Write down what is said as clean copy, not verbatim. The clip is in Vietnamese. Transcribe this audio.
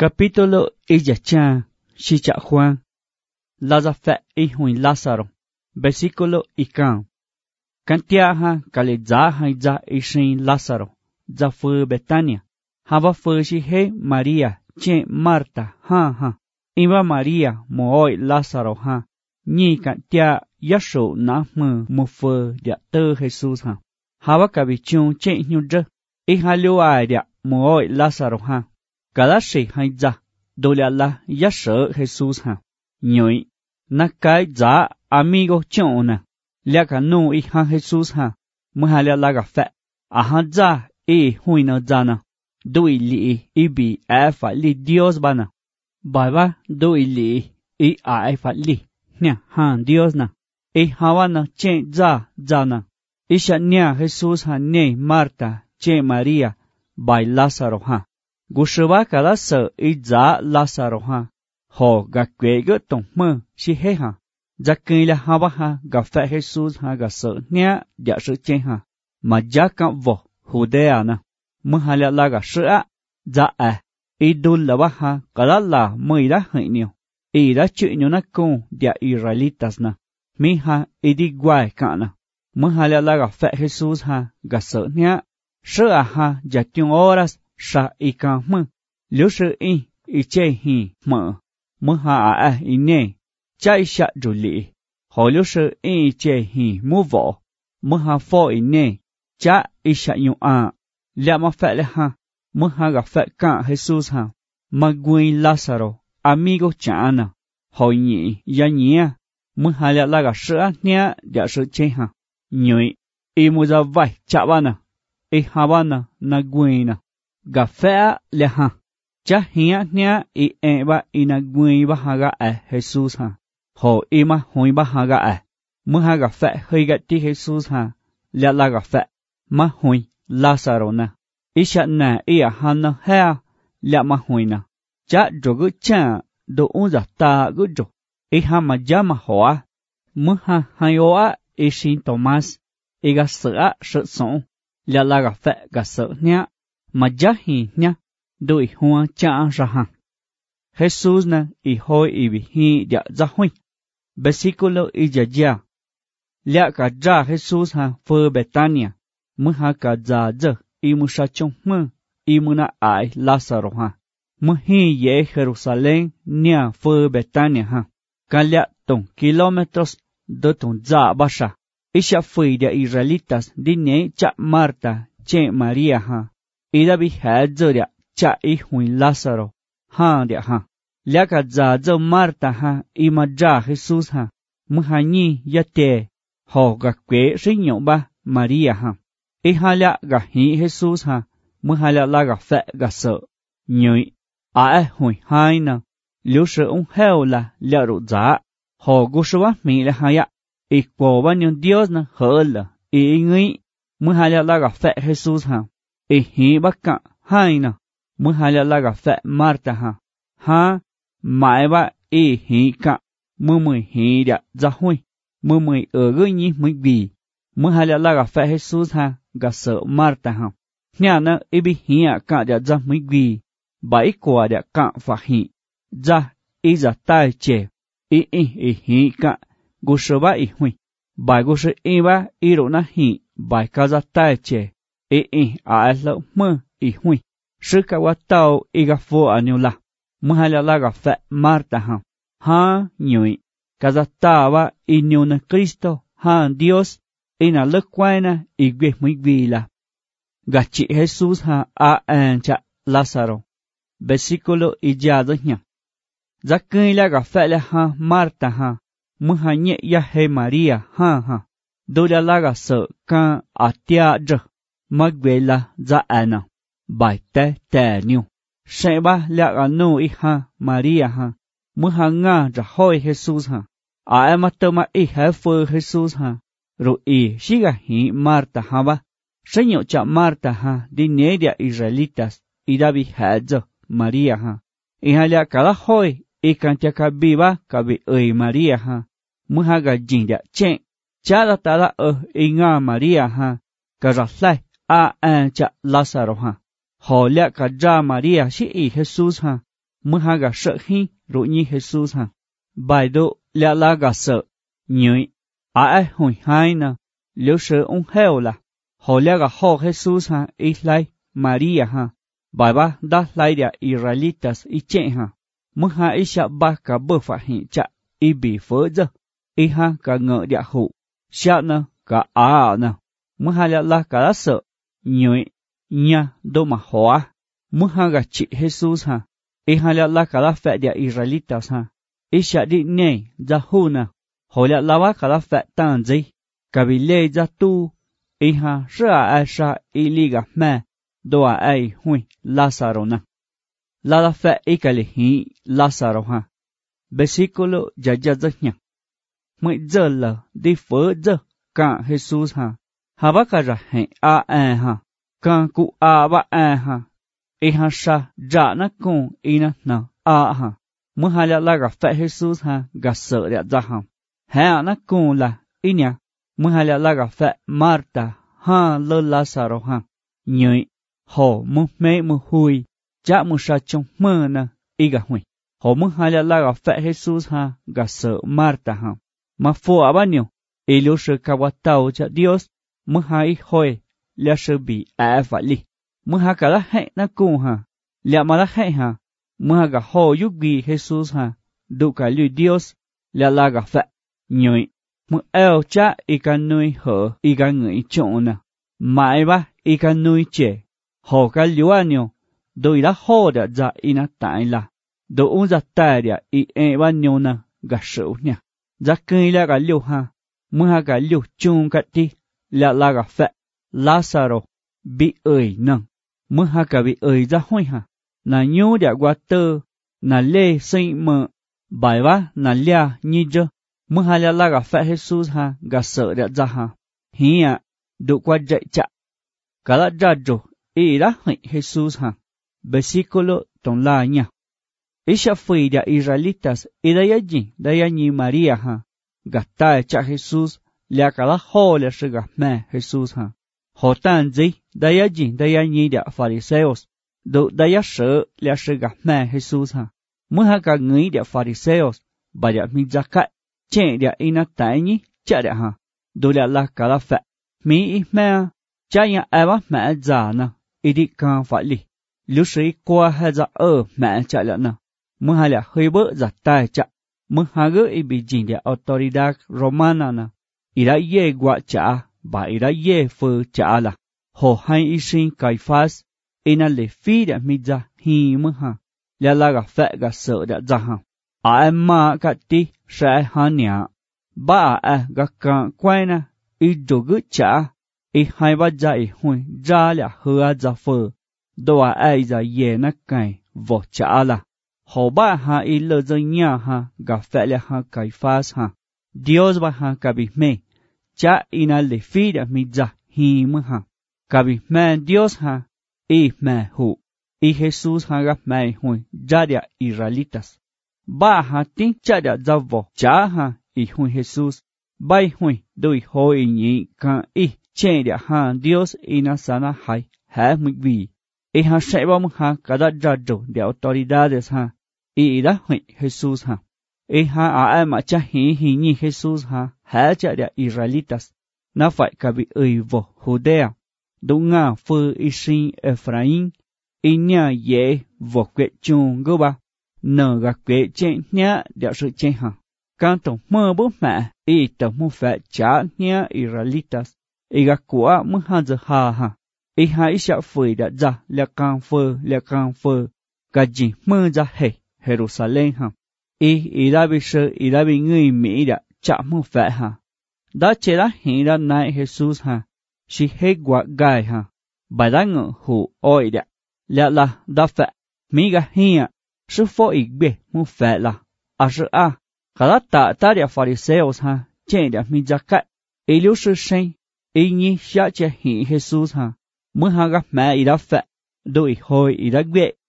Capítulo Iyacha, Shicha Juan, Lazafe y Juan Lázaro, versículo Ican. Cantiaha, Calezaha y za Ishin Lázaro, za fue Betania, Hava fue Shihe María, Che Marta, ha, Iba María, Mooi Lázaro, ha, Ni Cantia, Yasho, na mu fue dia te Jesús, ha. Hava Cabichun, Che Nyudre, Ihalua dia, Mooi Lázaro, ha. Galashi hay za, dole la Yasho Jesús, ha. Nhoi, na kai za, amigo chona. Liaka no iha Jesus ha, muhalia laga fe, aha za, huina zana, do ili, ibi, fa li Dios bana, baba, do ili, fa li, nya, Dios na, hawana, che za, zana, isha nya Jesus ha, ne, Marta, che Maria, bai Lázaro ha, gushaba kala sa, za, Lázaro ha, ho, gakwe tong mơ, shi he ha. Za cây là hava ha gặp phải Jesus ha gặp sợ nhé địa sự trên ha mà giá cam vỏ Judea na mơ hà là gặp sợ za idul là ha cả là mới đã hại nhiều đã chịu nhiều nát công địa Israelitas na mi ha đi quay cả na mơ hà là gặp phải Jesus ha gặp sợ nhé sợ ha za chung horas sa cam mơ liu sợ chơi hi mơ hà nè chạy sát rồi lì, họ lúc sau chơi hi mua vợ, mua ha phơi nè, cha sát nhung lẽ mà phải là ha, mua ha gặp phải cả Jesus ha, mà quên Lázaro, amigo cha na, họ nhỉ, ya nhỉ, mua ha là gặp sữa nè, để sữa chơi ha, nhỉ, mua ra vài cha ba na, ha ba na quên na, gặp phải là ha, cha hiya nè, ba na quên ba ha gặp Jesus ha. Họ ima hoi ba haga mơ haga fe hơi gạt ti Jesus ha lẹ la gặp fe ma hoi Lázaro na isha na hana ha lẹ ma hoi na cha jogu cha do unza ta gu jo ha ma jama hoa mơ ha hayoa ishin Thomas ga sợ son lẹ la gặp fe ga sợ nya ma jahi nya do hoa cha ra ha Jesus na hoi bi hi dia za hoi. Versículo Iyaja. Lea ka ja Jesus ha fue Betania. Muha ka ja ja mushachong mu muna ai Lázaro ha. Muhi ye Jerusalén nia fue Betania ha. Ka lea tong kilómetros do tong ja basha. Isha fue de Israelitas dine cha Marta che Maria ha. Ida bi ha ja cha huin Lázaro ha de ha. Lea ka za zo Marta ha ima ja Jesus ha muha nhi yate ho ga kwe rinyo ba Maria ha ha lea ga hi Jesus ha muha lea la ga fe ga sợ nhoi hui hai na liu sợ heo la lea ru za ho gu shwa mi la ha ya kwo ba nyon Dios na hơ la ngui muha lea la ga fe Jesus ha hi ba ka hai na muha lea la ga fe Marta ha mãi ba hi cả mưa mười hi đã ra hui mưa mười ở gơi nhí mới vì mưa hai là gặp phải Jesus ha gặp sợ Marta ha nhà nó bị hi cả đã ra mới vì bảy quả đã cả phải hi ra ra tai chè hi cả gu sợ ba hui bài gu sợ ba rồi na hi bài cả ra tai chè lỡ mưa hui sự cả quá tàu gặp vô anh la mơ la gặp phải Marta ha nhoi kazataba na Cristo ha Dios ina lực quay na igwe muy vila gachi Jesus ha cha Lázaro versículo ijado nya zakui la gặp phải la ha Marta ha mơ nhẹ ya he Maria ha do la gặp sợ ka atia dr magwela za ana bài te niu sẽ ba lẹ cả nô ha Maria ha mơ nga ra hoi Jesus ha em ma he phơ Jesus ha rồi shiga hi Marta ha ba sẽ nhậu cha Marta ha đi nế địa Israelitas davi ha zo Maria ha ha lẹ cả la hoi can tia ka bi ba ka bi Maria ha mơ ga jing địa chen cha la ta la nga Maria ha ka ra lai cha Lázaro ha họ lẹ cả ra Maria sĩ Jesus ha mơ ha gà sợ hi rồi nhi Jesus ha bài độ lẽ la gà sợ nhưỡi ai hồi hai nè liêu sợ ông heo là họ lẽ gà họ Jesus ha ít lại Maria ha bài ba đã lại địa Israelitas ít chết ha mơ ha ít sợ ba cả bơ phải hiện chạ ít bị phớ giờ ít ha cả ngợ địa hụ sợ nè cả nè mơ ha lẽ la cả sợ nhưỡi nha đô mà hóa mơ ha gà chị Jesus ha ít ha lẽ la cả la phệ địa Israelitas ha ít sợ đi nè ra hụ nè họ lẽ la ba cả la phệ tan gì cả bị lê ra tu ít ha sợ ai sa ít li gà mẹ đồ ai hui Lázaro nè la phệ ít cái li hi Lázaro ha versículo ya rất nhẹ mấy giờ là đi phớ giờ cả Jesus ha bác cả ra hẹn ha cả cụ ba ha ít ha sa ra nó cùng ít nó ha mới hai là gặp phải Jesus ha gặp sợ đẹp ra ha nó cùng là ít nhỉ mới hai là gặp phải Marta ha lơ Lázaro ha nhảy họ muốn mê muốn hui chả muốn sa trong mơ nè ít gặp hui họ muốn hai là gặp phải Jesus ha gặp sợ Marta ha mà phô bao nhiêu ilio sự kawatao cho Dios mới hai hồi là sự bị phải li mới hai cả là hệ nó cùng ha lẽ mà là hệ ha mới hai cả họ giúp gì Jesus ha đủ cả lưu Dios là gặp phải nhảy mới eo cha ikan nuôi hở ikan người chọn nè mãi ba ikan nuôi trẻ họ cả lưu anh nhiều đôi đã họ đã ra ina tại là đồ uống ra tai đã bao nhiêu nè gặp sự nha giá cây là cả liều ha mới ha cả liều chung cả đi là gặp phải Lázaro bị ơi nâng mới ha cả bị ơi ra hôi ha là nhô đã qua tơ là lê xây mờ bài ba là lia như chưa mới ha là gặp phải Jesus ha gặp sợ đã ra ha hi đủ qua dậy chạ cả là ra rồi ý đã hỏi Jesus ha versículo tổng la nha Ella fue de Israelitas y de allí, de allí María, ha. Gata echa Jesús, le acabó le regamé Jesús, ha. Jotan zi, de allí de fariseos, do de allá le regamé Jesús, ha. Muha ka ngui de fariseos, vaya mi zakat, che de inatañi, cha de ha. Do le la kala fe, mi me, cha ya eva me zana, idi kan fali. Lu sĩ qua ha za me cha le na. Mới hai là hơi bớt giặt tay chạ, mới hai gỡ bị dính để autoridad romana na, ý đã dễ quả chạ, và ý đã dễ phơ chạ là, hồ hai ý sinh Caiphas, ý na lệ phi đã mi ra hi mới ha, là gặp phẹ gặp sợ đã ra ha, em mà cả tí sẽ ha nhả, ba gặp càng quay na, ý đồ gỡ chạ, ý hai ba ra ý hồi ra là hứa ra phơ, đồ ai ra dễ na cài vỏ chạ là. Họ ba ha ilo dân nhà ha gặp phải là ha Caiphas ha Dios ba ha kabi me cha ina le fi da mi za hi mu ha kabi me Dios ha me hu Jesus ha gặp me hu ja dia Israelitas ba ha tin cha da za vo cha ha hu Jesus bai hu doi hoi ni ka che dia ha Dios ina sana hai ha mu vi ha sẽ ba mu ha kada ja do de autoridades ha đã hỏi Jesus ha ha ai mà cha hi ni Jesus ha cha de Israelitas na phải cả bị vô Judea đúng nga phơ isin Ephraim nhà dễ vô quệ chung gơ ba nở gạt quệ trên nhá để sự trên ha can tổng mơ bố mẹ tổng mua phải trả nhá Israelitas gạt của mức ha giờ ha ha isa phơi đã ra là càng phơ cả gì mơ ra hệ Jerusalem ha đã bị người Mỹ đã chạm một vẻ ha đã chế đã hiện ra này Jesus ha chỉ hết quả gai ha bài đã ngờ hủ oi đã là đã phải Mỹ ga hiya sư phó ý bề một vẻ là sự khá tạ ta để Phariseos ha chế để mi ra cách liu sư sinh nhi sẽ chế hiện Jesus ha mới ha gặp mẹ đã phải đôi hồi đã bề